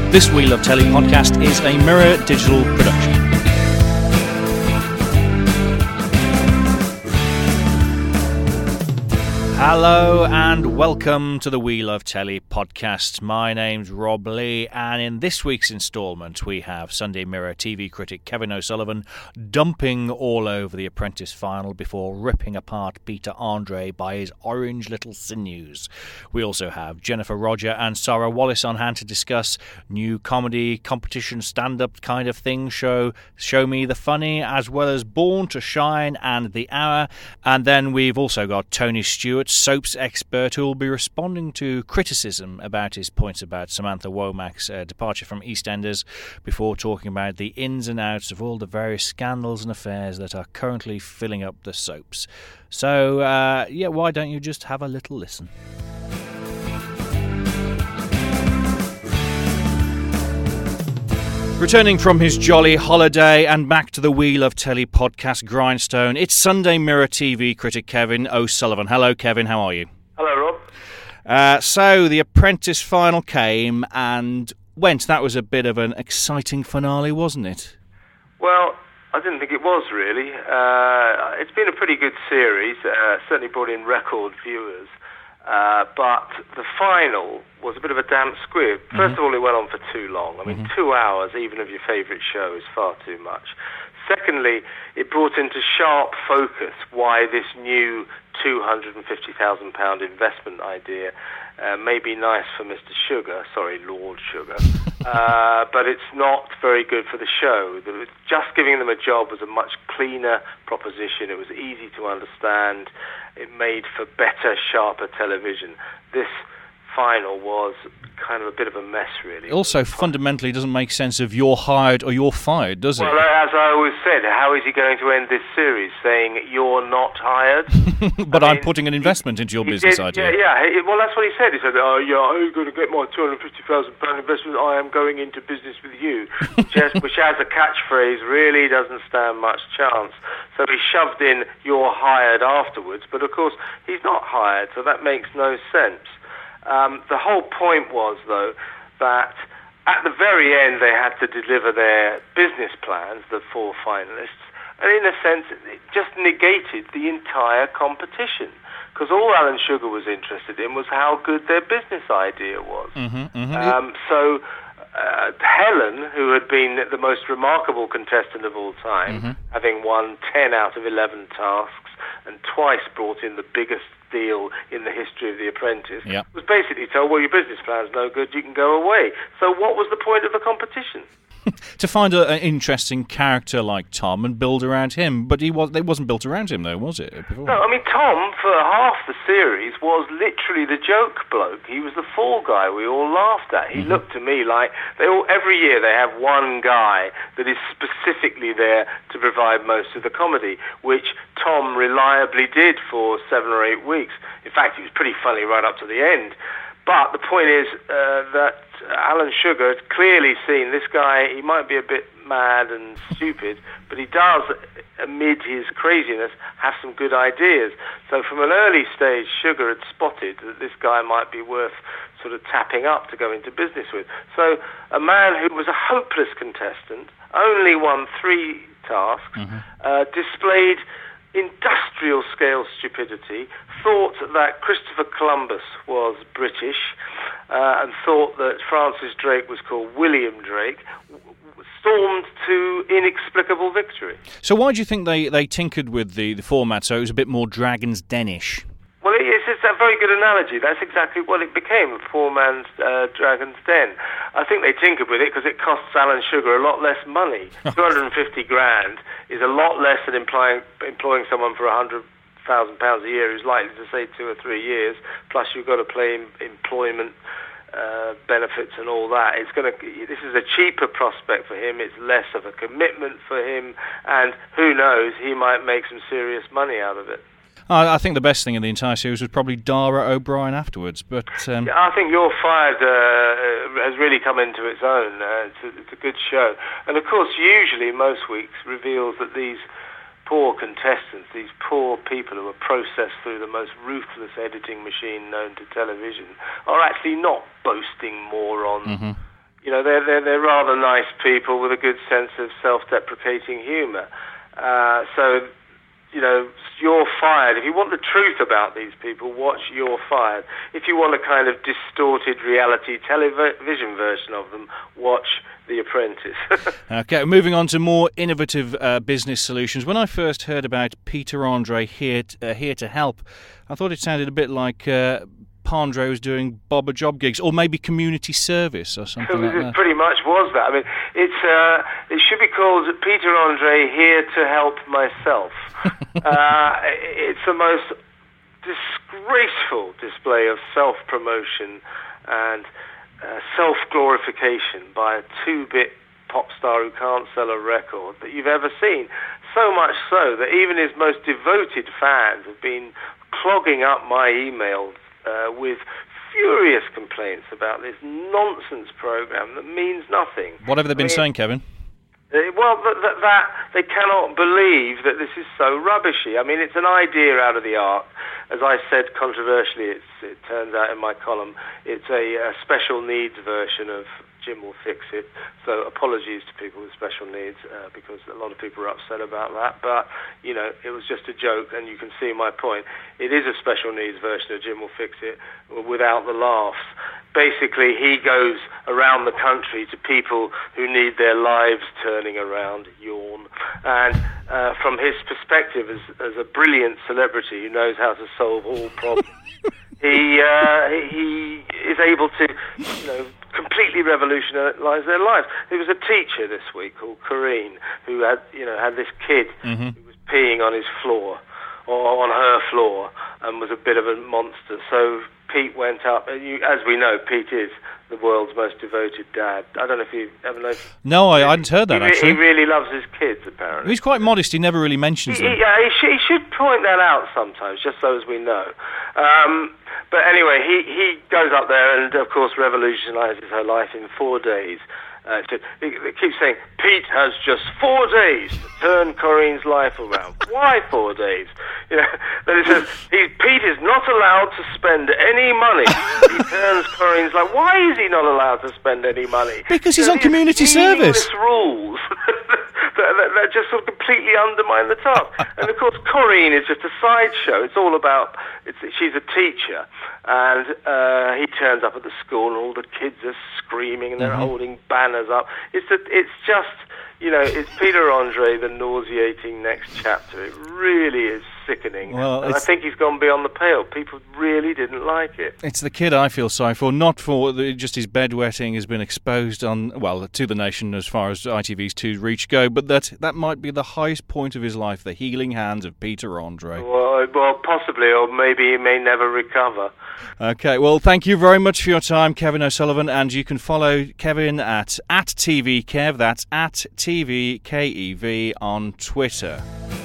This We Love Telly podcast is a Mirror Digital production. Hello and welcome to the We Love Telly podcast. My name's Rob Lee, and in this week's instalment we have Sunday Mirror TV critic Kevin O'Sullivan dumping all over The Apprentice final before ripping apart Peter Andre by his orange little sinews. We also have Jennifer Roger and Sarah Wallace on hand to discuss new comedy competition stand-up kind of thing show Show Me the Funny, as well as Born to Shine and The Hour. And then we've also got Tony Stewart, soaps expert, who will be responding to criticism about his points about Samantha Womack's departure from EastEnders, before talking about the ins and outs of all the various scandals and affairs that are currently filling up the soaps. So, why don't you just have a little listen? Returning from his jolly holiday and back to the We Love Telly podcast grindstone, it's Sunday Mirror TV critic Kevin O'Sullivan. Hello, Kevin. How are you? Hello, Rob. So the Apprentice final came and went. That was a bit of an exciting finale, wasn't it? Well, I didn't think it was, really. It's been a pretty good series, certainly brought in record viewers. But the final was a bit of a damp squib. First of all, it went on for too long. I mean, 2 hours, even of your favourite show, is far too much. Secondly, it brought into sharp focus why this new £250,000 investment idea may be nice for Mr. Sugar, sorry, Lord Sugar, but it's not very good for the show. Just giving them a job was a much cleaner proposition. It was easy to understand. It made for better, sharper television. This final was kind of a bit of a mess, really. Also, fundamentally, doesn't make sense of you're hired or you're fired, does it? Well, as I always said, how is he going to end this series saying you're not hired? But I'm putting an investment into your business idea. Well, that's what he said. He said, are you going to get my £250,000 investment? I am going into business with you, which as a catchphrase really doesn't stand much chance. So he shoved in you're hired afterwards, but of course he's not hired, so that makes no sense. The whole point was, though, that at the very end they had to deliver their business plans, the four finalists, and in a sense it just negated the entire competition, because all Alan Sugar was interested in was how good their business idea was. So Helen, who had been the most remarkable contestant of all time, having won 10 out of 11 tasks and twice brought in the biggest deal in the history of The Apprentice, was basically told, well, your business plan's no good, you can go away. So what was the point of the competition? To find an interesting character like Tom and build around him, but it wasn't built around him, though, was it? Before? No, I mean, Tom, for half the series, was literally the joke bloke. He was the fall guy we all laughed at. He looked to me like every year they have one guy that is specifically there to provide most of the comedy, which Tom reliably did for 7 or 8 weeks. In fact, he was pretty funny right up to the end. But the point is that Alan Sugar had clearly seen this guy. He might be a bit mad and stupid, but he does, amid his craziness, have some good ideas. So from an early stage, Sugar had spotted that this guy might be worth sort of tapping up to go into business with. So a man who was a hopeless contestant, only won 3 tasks, displayed industrial scale stupidity, thought that Christopher Columbus was British, and thought that Francis Drake was called William Drake, stormed to inexplicable victory. So why do you think they tinkered with the format so it was a bit more Dragon's Den-ish? Well, it's a very good analogy. That's exactly what it became, a poor man's Dragon's Den. I think they tinkered with it because it costs Alan Sugar a lot less money. 250 grand is a lot less than employing someone for £100,000 a year who's likely to stay 2 or 3 years. Plus, you've got to pay employment benefits and all that. This is a cheaper prospect for him. It's less of a commitment for him, and who knows, he might make some serious money out of it. I think the best thing in the entire series was probably Dara O'Brien afterwards, but... I think You're Fired has really come into its own. It's a good show. And of course, usually, most weeks, reveals that these poor contestants, these poor people who are processed through the most ruthless editing machine known to television, are actually not boasting more on... they're rather nice people with a good sense of self-deprecating humour. So, You're Fired. If you want the truth about these people, watch You're Fired. If you want a kind of distorted reality television version of them, watch The Apprentice. Okay, moving on to more innovative business solutions. When I first heard about Peter Andre here to help, I thought it sounded a bit like Pandre was doing Bob a Job gigs, or maybe community service or something like that. It pretty much was that. I mean, it should be called Peter Andre Here to Help Myself. It's the most disgraceful display of self-promotion and self-glorification by a 2-bit pop star who can't sell a record that you've ever seen. So much so that even his most devoted fans have been clogging up my emails with furious complaints about this nonsense program that means nothing. What have they been saying, Kevin? Well, that they cannot believe that this is so rubbishy. I mean, it's an idea out of the ark. As I said controversially, it turns out in my column, it's a special needs version of Jim Will Fix It. So apologies to people with special needs because a lot of people are upset about that. But, it was just a joke, and you can see my point. It is a special needs version of Jim Will Fix It without the laughs. Basically, he goes around the country to people who need their lives turning around, yawn. And from his perspective as a brilliant celebrity who knows how to solve all problems, he is able to, completely revolutionise their lives. There was a teacher this week called Corrine who had this kid who was peeing on his floor or on her floor and was a bit of a monster. So Pete went up, and as we know, Pete is the world's most devoted dad. I don't know if you ever know. No, I hadn't heard that, actually. He really loves his kids, apparently. He's quite modest. He never really mentions them. He should point that out sometimes, just so as we know. But anyway, he goes up there and, of course, revolutionises her life in 4 days. He keeps saying, Pete has just 4 days to turn Corrine's life around. Why 4 days? Then it says, Pete is not allowed to spend any money. He turns Corrine's life. Why is he not allowed to spend any money? Because he's on community service. Rules that just sort of completely undermine the task. And of course, Corrine is just a sideshow. It's all about. She's a teacher, and he turns up at the school, and all the kids are screaming, and they're holding banners up. It's just. It's Peter Andre, the nauseating next chapter. It really is sickening. Well, and I think he's gone beyond the pale. People really didn't like it. It's the kid I feel sorry for, not for just his bedwetting has been exposed to the nation as far as ITV's Two Reach go, but that might be the highest point of his life, the healing hands of Peter Andre. Well, possibly, or maybe he may never recover. Okay, well, thank you very much for your time, Kevin O'Sullivan, and you can follow Kevin at TVKev, that's at TVKEV on Twitter.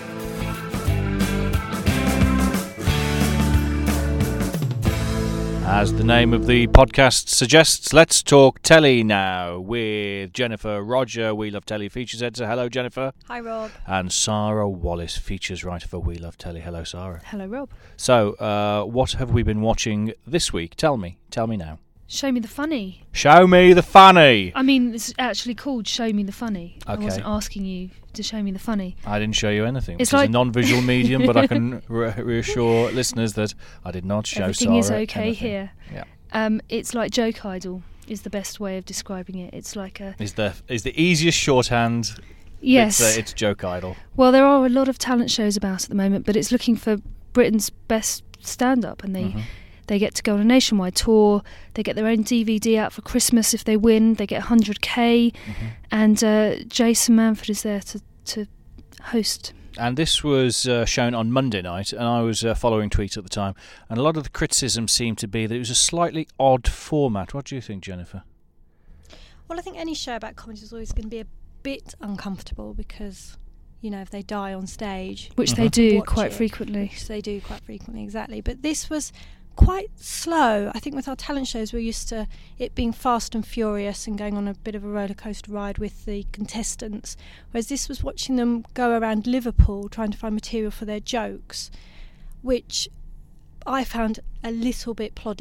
As the name of the podcast suggests, let's talk telly now with Jennifer Roger, We Love Telly features editor. Hello, Jennifer. Hi, Rob. And Sarah Wallace, features writer for We Love Telly. Hello, Sarah. Hello, Rob. So, what have we been watching this week? Tell me now. Show Me the Funny. Show me the funny. I mean, it's actually called Show Me the Funny. Okay. I wasn't asking you to show me the funny. I didn't show you anything. It's a non-visual medium, but I can reassure listeners that I did not show everything Sarah is okay anything. here. Yeah. It's like Joke Idol is the best way of describing it. It's like a... Is the easiest shorthand. Yes. It's Joke Idol. Well, there are a lot of talent shows about at the moment, but it's looking for Britain's best stand-up, and they get to go on a nationwide tour. They get their own DVD out for Christmas if they win. They get 100k, and Jason Manford is there to host. And this was shown on Monday night, and I was following tweets at the time, and a lot of the criticism seemed to be that it was a slightly odd format. What do you think, Jennifer? Well, I think any show about comedy is always going to be a bit uncomfortable because, if they die on stage... Which they do quite frequently. Which they do quite frequently, exactly. But this was quite slow. I think with our talent shows, we're used to it being fast and furious and going on a bit of a roller coaster ride with the contestants, whereas this was watching them go around Liverpool trying to find material for their jokes, which I found a little bit plodding.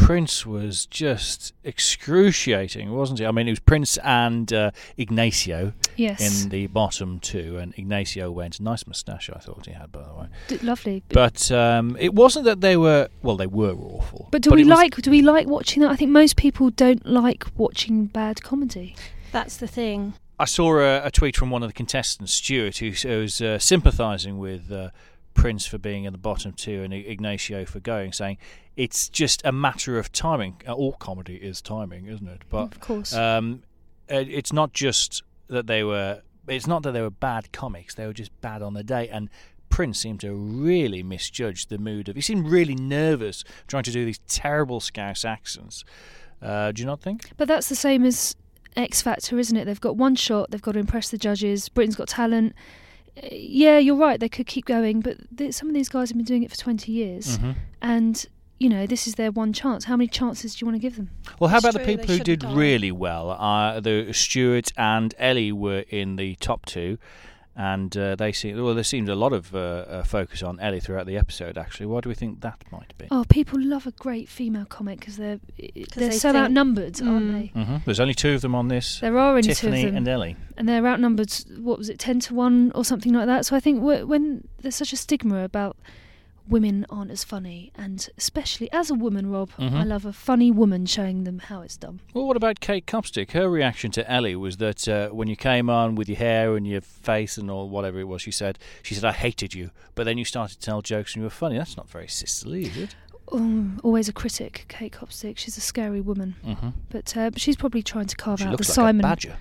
Prince was just excruciating, wasn't he? I mean, it was Prince and Ignacio in the bottom two, and Ignacio went. Nice moustache, I thought he had, by the way. Lovely. But it wasn't that they were. Well, they were awful. But do we like watching that? I think most people don't like watching bad comedy. That's the thing. I saw a tweet from one of the contestants, Stuart, who was sympathising with Prince for being in the bottom two and Ignacio for going, saying it's just a matter of timing. All comedy is timing, isn't it? But of course, it's not just that they were. It's not that they were bad comics; they were just bad on the day. And Prince seemed to really misjudge the mood of. He seemed really nervous trying to do these terrible Scouse accents. Do you not think? But that's the same as X Factor, isn't it? They've got one shot, they've got to impress the judges. Britain's Got Talent. Yeah, you're right, they could keep going, but some of these guys have been doing it for 20 years, and this is their one chance. How many chances do you want to give them? Well, how about the people who did really well? The Stuart and Ellie were in the top two, and there seemed a lot of focus on Ellie throughout the episode, actually. Why do we think that might be? Oh, people love a great female comic because they're so outnumbered, aren't they? Mm-hmm. There's only two of them on this. There are only Tiffany two of them. and Ellie. And they're outnumbered, 10-1 or something like that. So I think when there's such a stigma about women aren't as funny, and especially as a woman, Rob, I love a funny woman showing them how it's done. Well, what about Kate Copstick? Her reaction to Ellie was that when you came on with your hair and your face and all whatever it was, she said, I hated you, but then you started to tell jokes and you were funny. That's not very sisterly, is it? Always a critic, Kate Copstick. She's a scary woman, but she's probably trying to carve out the like Simon. A badger.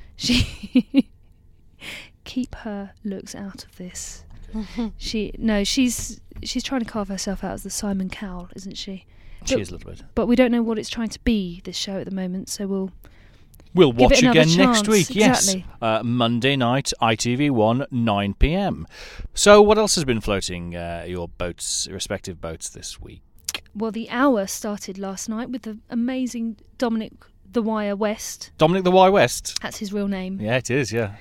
Keep her looks out of this. She's trying to carve herself out as the Simon Cowell, isn't she? She is a little bit. But we don't know what it's trying to be, this show at the moment, so we'll watch again next week. Exactly. Yes, Monday night, ITV1, 9 p.m. So, what else has been floating your respective boats this week? Well, The Hour started last night with the amazing Dominic The Wire West. Dominic The Wire West. That's his real name. Yeah, it is. Yeah.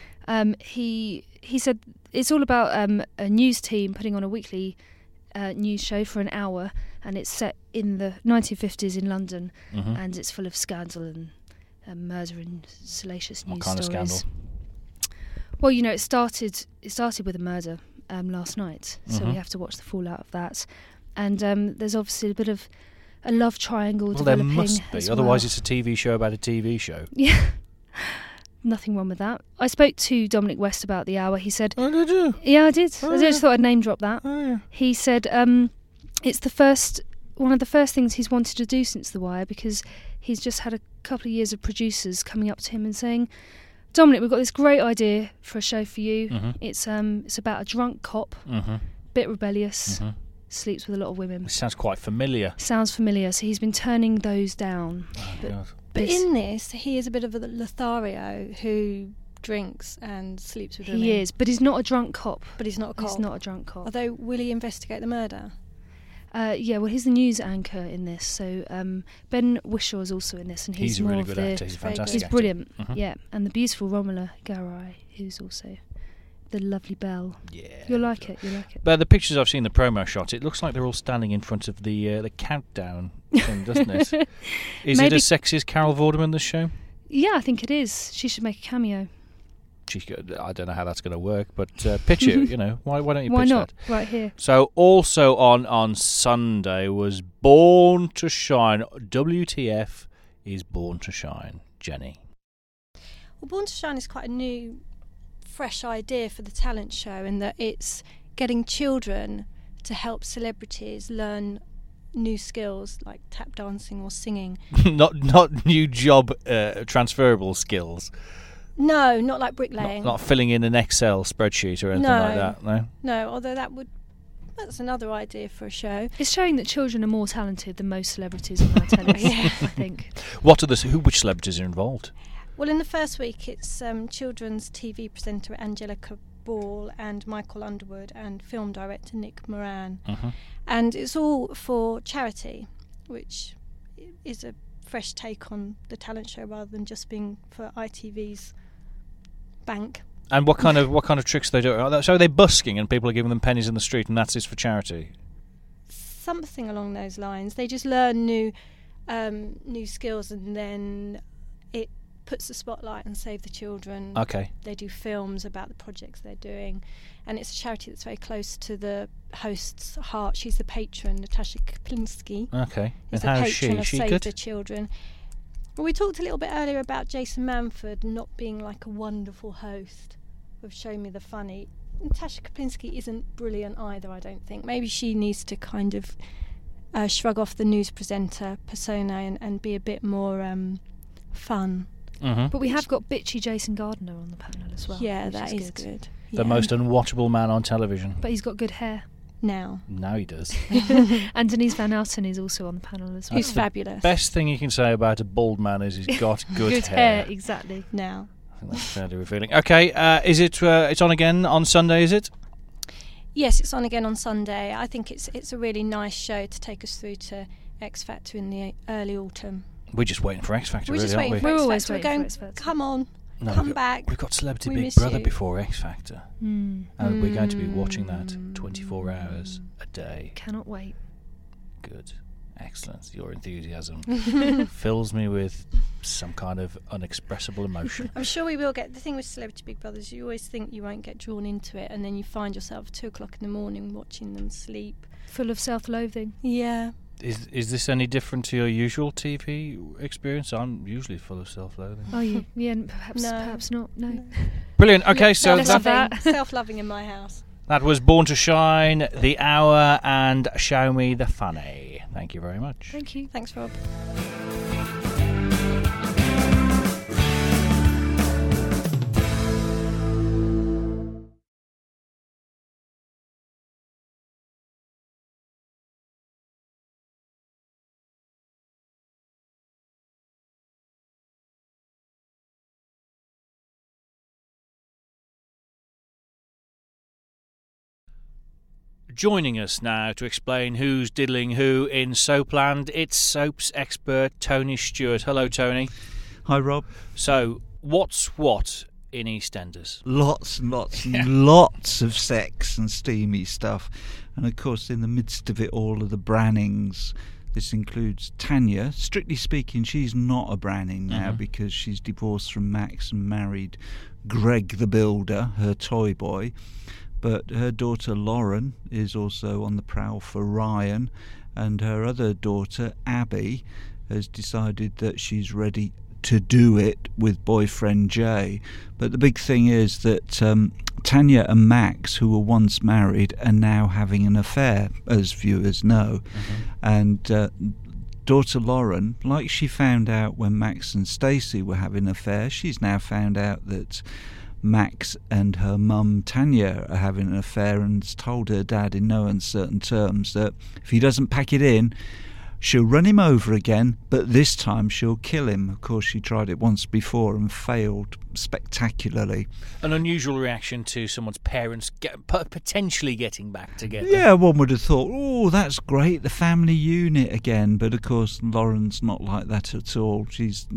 He said it's all about a news team putting on a weekly news show for an hour, and it's set in the 1950s in London, and it's full of scandal and murder and salacious news stories. What kind of scandal? Well, it started with a murder last night, so we have to watch the fallout of that. And there's obviously a bit of a love triangle developing. There must be, otherwise it's a TV show about a TV show. Yeah. Nothing wrong with that. I spoke to Dominic West about The Hour. He said... Oh, did you? Yeah, I did. I just thought I'd name drop that. Oh, yeah. He said it's one of the first things he's wanted to do since The Wire, because he's just had a couple of years of producers coming up to him and saying, Dominic, we've got this great idea for a show for you. It's about a drunk cop, bit rebellious, sleeps with a lot of women. It sounds quite familiar. Sounds familiar. So he's been turning those down. God. But in this, he is a bit of a Lothario who drinks and sleeps with women. He is, but he's not a drunk cop. But he's not a cop. He's not a drunk cop. Although, will he investigate the murder? Yeah, well, he's the news anchor in this. So Ben Whishaw is also in this, and he's a more really of good the. actor. He's a fantastic He's actor. brilliant. Yeah, and the beautiful Romola Garai, who's also the lovely Belle. Yeah, you'll like it. But the pictures I've seen, the promo shot, it looks like they're all standing in front of the countdown thing, doesn't it? Is it as sexy as Carol Vorderman, this show? Yeah, I think it is. She should make a cameo. I don't know how that's going to work, but pitch it. Why don't you pitch that? Why not? Right here. So also on Sunday was Born to Shine. WTF is Born to Shine, Jenny? Well, Born to Shine is quite a new, fresh idea for the talent show, in that it's getting children to help celebrities learn new skills like tap dancing or singing. not new job transferable skills. No, not like bricklaying. Not filling in an Excel spreadsheet or anything like that. No, although that's another idea for a show. It's showing that children are more talented than most celebrities on our tennis. Yeah. I think. Which celebrities are involved? Well, in the first week, it's children's TV presenter Angelica Ball and Michael Underwood and film director Nick Moran. And it's all for charity, which is a fresh take on the talent show rather than just being for ITV's bank. And what kind of tricks they do? So are they busking and people are giving them pennies in the street, and that's for charity? Something along those lines. They just learn new new skills, and then it puts the spotlight on Save the Children. Okay. They do films about the projects they're doing, and it's a charity that's very close to the host's heart. She's the patron, Natasha Kaplinsky. Okay. Is And the how's patron she? of She Save good? the Children. Well, we talked a little bit earlier about Jason Manford not being like a wonderful host of Show Me the Funny. Natasha Kaplinsky isn't brilliant either, I don't think. Maybe she needs to kind of shrug off the news presenter persona and be a bit more fun. Mm-hmm. But we have got bitchy Jason Gardner on the panel as well. Yeah, which that is good. The Yeah. most unwatchable man on television. But he's got good hair. Now. Now he does. And Denise Van Outen is also on the panel as well. Who's fabulous. Best thing you can say about a bald man is he's got good hair, exactly. Now. I think that's fairly revealing. Okay, is it? It's on again on Sunday, is it? Yes, it's on again on Sunday. I think it's a really nice show to take us through to X Factor in the early autumn. We're just waiting for X Factor, We're really, just aren't waiting we? for We're X always Factor. We're waiting going, for X Factor. come on, No, come we've got- back. We've got Celebrity We Big miss Brother you. before X Factor, Mm. and we're going to be watching that 24 hours a day. Cannot wait. Good. Excellent. Your enthusiasm fills me with some kind of unexpressible emotion. I'm sure we will get. The thing with Celebrity Big Brother is you always think you won't get drawn into it, and then you find yourself at 2 o'clock in the morning watching them sleep. Full of self-loathing. Yeah. Is this any different to your usual TV experience? I'm usually full of self-loathing. Are you? Yeah, perhaps, No. perhaps not. No. Brilliant. Okay, so less of that, that. Self-loving in my house. that was Born to Shine, The Hour, and Show Me the Funny. Thank you very much. Thank you. Thanks, Rob. Joining us now to explain who's diddling who in Soapland, it's soaps expert Tony Stewart. Hello, Tony. Hi, Rob. So, what's what in EastEnders? Lots and lots and lots of sex and steamy stuff. And of course, in the midst of it all are the Brannings. This includes Tanya. Strictly speaking, she's not a Branning now because she's divorced from Max and married Greg the Builder, her toy boy. But her daughter Lauren is also on the prowl for Ryan, and her other daughter Abby has decided that she's ready to do it with boyfriend Jay. But the big thing is that Tanya and Max, who were once married, are now having an affair, as viewers know. And daughter Lauren, like she found out when Max and Stacey were having an affair, she's now found out that Max and her mum Tanya are having an affair, and has told her dad in no uncertain terms that if he doesn't pack it in, she'll run him over again, but this time she'll kill him. Of course, she tried it once before and failed spectacularly. An unusual reaction to someone's parents potentially getting back together. Yeah, one would have thought, oh, that's great, the family unit again. But of course, Lauren's not like that at all. She's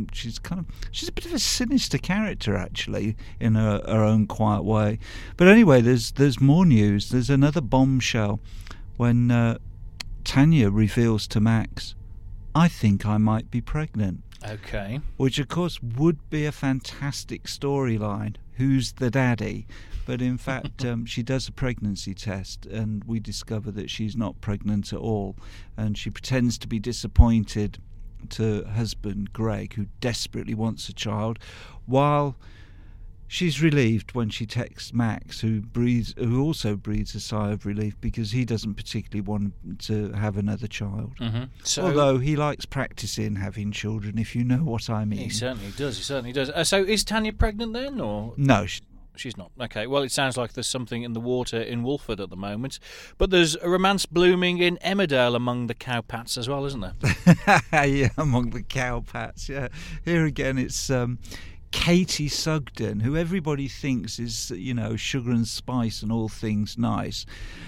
a bit of a sinister character, actually, in her own quiet way. But anyway, there's more news. There's another bombshell when Tanya reveals to Max, I think I might be pregnant. Okay. Which, of course, would be a fantastic storyline. Who's the daddy? But in fact, she does a pregnancy test, and we discover that she's not pregnant at all. And she pretends to be disappointed to her husband, Greg, who desperately wants a child, while she's relieved when she texts Max, who also breathes a sigh of relief because he doesn't particularly want to have another child. So, Although he likes practicing having children, if you know what I mean. he certainly does. So is Tanya pregnant then, or No, she's not? Okay. Well, it sounds like there's something in the water in Wolford at the moment, but there's a romance blooming in Emmerdale among the cowpats as well, isn't there? yeah, among the cowpats. Yeah, here again, it's Katie Sugden, who everybody thinks is, sugar and spice and all things nice,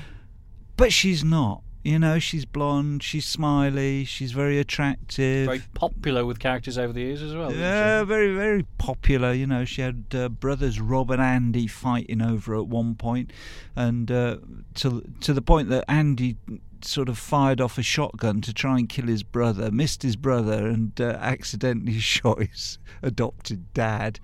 but she's not. She's blonde, she's smiley, she's very attractive. Very popular with characters over the years as well. Yeah, very, very popular. She had brothers Rob and Andy fighting over her at one point, and to the point that Andy sort of fired off a shotgun to try and kill his brother, missed his brother, and accidentally shot his adopted dad.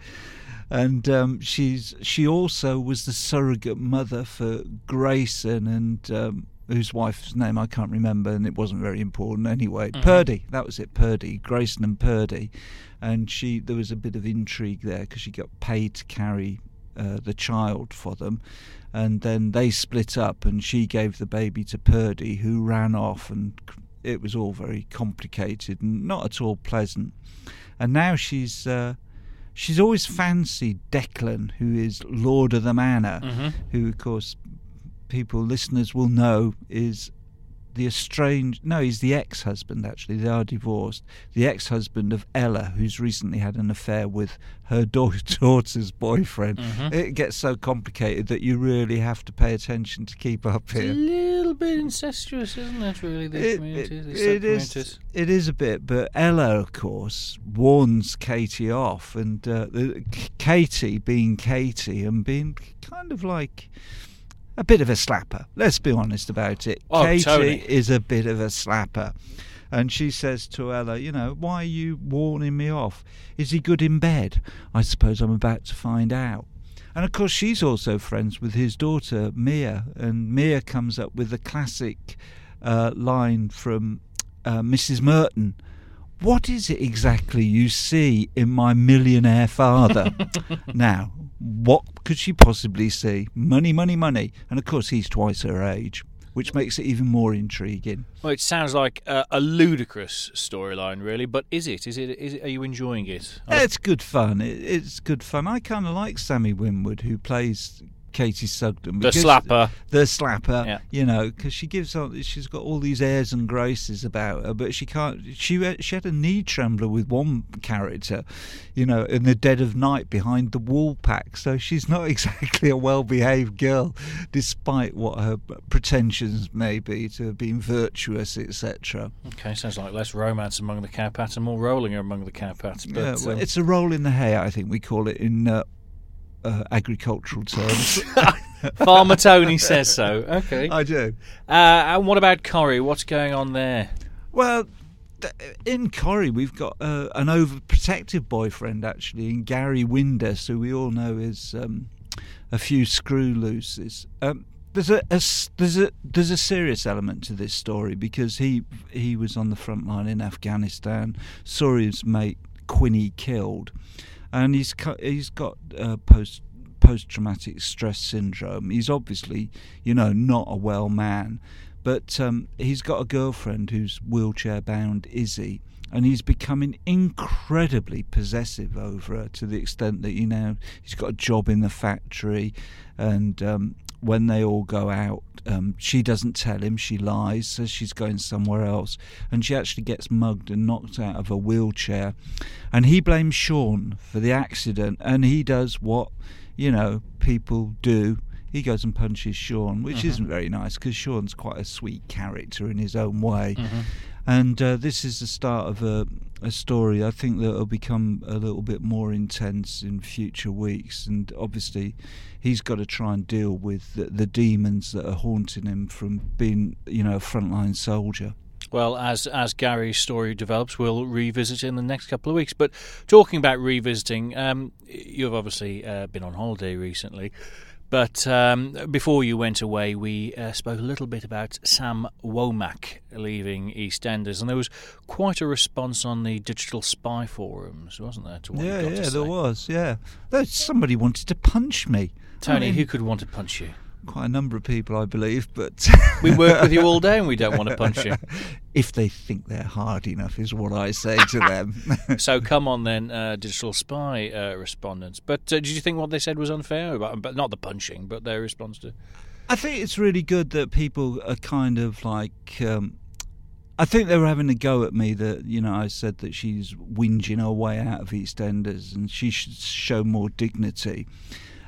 And she also was the surrogate mother for Grayson and whose wife's name I can't remember, and it wasn't very important anyway. Purdy, that was it, Purdy, Grayson and Purdy. And there was a bit of intrigue there because she got paid to carry the child for them, and then they split up and she gave the baby to Purdy, who ran off, and it was all very complicated and not at all pleasant. And now she's always fancied Declan, who is Lord of the Manor, who of course listeners will know is he's the ex-husband, actually. They are divorced. The ex-husband of Ella, who's recently had an affair with her daughter's boyfriend. It gets so complicated that you really have to pay attention to keep up here. It's a little bit incestuous, isn't it, really, the community? It is a bit, but Ella, of course, warns Katie off, and Katie being Katie and being kind of like a bit of a slapper. Let's be honest about it. Oh, Katie Tony is a bit of a slapper. And she says to Ella, why are you warning me off? Is he good in bed? I suppose I'm about to find out. And of course she's also friends with his daughter, Mia. And Mia comes up with the classic line from Mrs. Merton. What is it exactly you see in my millionaire father? Now, what could she possibly see? Money, money, money. And of course he's twice her age, which makes it even more intriguing. Well, it sounds like a ludicrous storyline, really, but is it? Are you enjoying it? It's good fun. It's good fun. I kind of like Sammy Winwood, who plays Katie Sugden. The slapper. Yeah. Because she's got all these airs and graces about her, but she can't. She had a knee trembler with one character, in the dead of night behind the wool pack. So she's not exactly a well-behaved girl, despite what her pretensions may be to have been virtuous, etc. Okay, sounds like less romance among the cowpats and more rolling among the cowpats. But it's a roll in the hay, I think we call it in agricultural terms. Farmer Tony says so. Okay, I do. And what about Corrie? What's going on there? Well, in Corrie we've got an overprotective boyfriend, actually, in Gary Windus, who we all know is a few screw looses. There's a serious element to this story, because he was on the front line in Afghanistan, saw his mate Quinny killed. And he's got post-traumatic stress syndrome. He's obviously, not a well man, but he's got a girlfriend who's wheelchair-bound, Izzy, and he's becoming incredibly possessive over her, to the extent that he's got a job in the factory, and when they all go out, she doesn't tell him, she lies, says she's going somewhere else, and she actually gets mugged and knocked out of a wheelchair. And he blames Sean for the accident, and he does what, people do. He goes and punches Sean, which isn't very nice, because Sean's quite a sweet character in his own way. And this is the start of a story, I think, that will become a little bit more intense in future weeks. And obviously he's got to try and deal with the demons that are haunting him from being, a frontline soldier. Well, as Gary's story develops, we'll revisit it in the next couple of weeks. But talking about revisiting, you've obviously been on holiday recently. But before you went away, we spoke a little bit about Sam Womack leaving EastEnders, and there was quite a response on the Digital Spy forums, wasn't there? To what you got to say? There was. Yeah, somebody wanted to punch me. Tony, who could want to punch you? Quite a number of people, I believe, but we work with you all day and we don't want to punch you. If they think they're hard enough, is what I say to them. So come on then, Digital Spy respondents. But did you think what they said was unfair? But not the punching, but their response to... I think it's really good that people are kind of like... I think they were having a go at me that, I said that she's whinging her way out of EastEnders and she should show more dignity.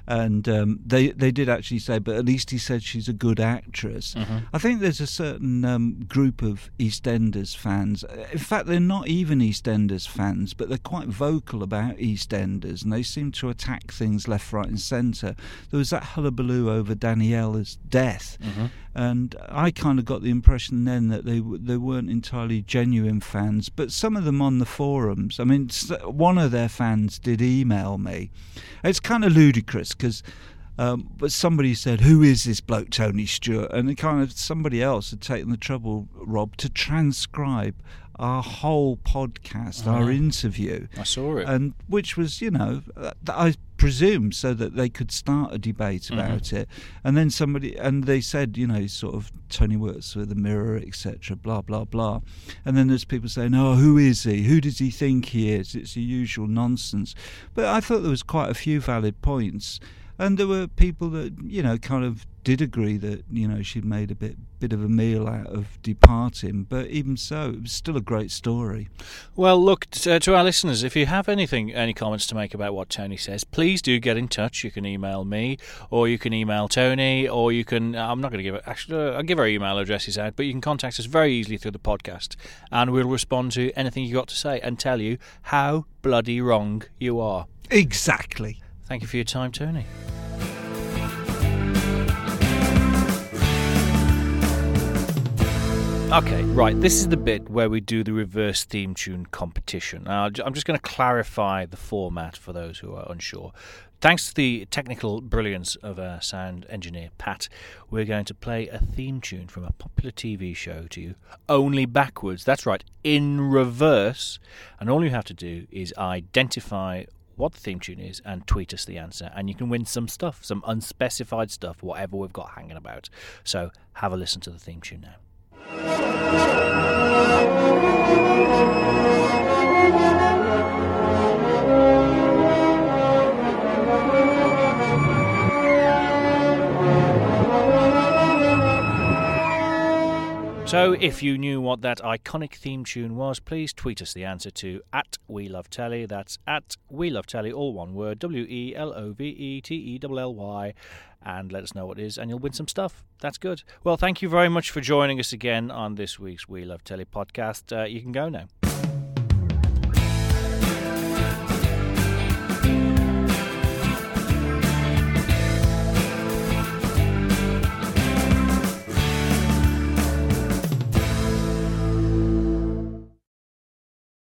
And they did actually say, but at least he said she's a good actress. I think there's a certain group of EastEnders fans. In fact, they're not even EastEnders fans, but they're quite vocal about EastEnders, and they seem to attack things left, right and centre. There was that hullabaloo over Daniela's death, and I kind of got the impression then that they weren't entirely genuine fans, but some of them on the forums, I mean, one of their fans did email me. It's kind of ludicrous because but somebody said, who is this bloke Tony Stewart? And somebody else had taken the trouble, Rob, to transcribe our whole podcast, our interview. I saw it. And which was, I presume so that they could start a debate about it. And then they said, sort of, Tony works with the Mirror, etc., blah, blah, blah. And then there's people saying, oh, who is he? Who does he think he is? It's the usual nonsense. But I thought there was quite a few valid points. And there were people that, kind of did agree that, she'd made a bit of a meal out of departing. But even so, it was still a great story. Well, look, to our listeners, if you have any comments to make about what Tony says, please do get in touch. You can email me, or you can email Tony, or you can, I'm not going to give it, actually, I'll give our email addresses out, but you can contact us very easily through the podcast, and we'll respond to anything you've got to say and tell you how bloody wrong you are. Exactly. Thank you for your time, Tony. Okay, right, this is the bit where we do the reverse theme tune competition. Now, I'm just going to clarify the format for those who are unsure. Thanks to the technical brilliance of our sound engineer, Pat, we're going to play a theme tune from a popular TV show to you, only backwards. That's right, in reverse. And all you have to do is identify what the theme tune is and tweet us the answer, and you can win some stuff, some unspecified stuff, whatever we've got hanging about. So have a listen to the theme tune now. So if you knew what that iconic theme tune was, please tweet us the answer to @WeLoveTelly. That's @WeLoveTelly, all one word, WeLoveTelly, and let us know what it is, and you'll win some stuff. That's good. Well, thank you very much for joining us again on this week's We Love Telly podcast. You can go now.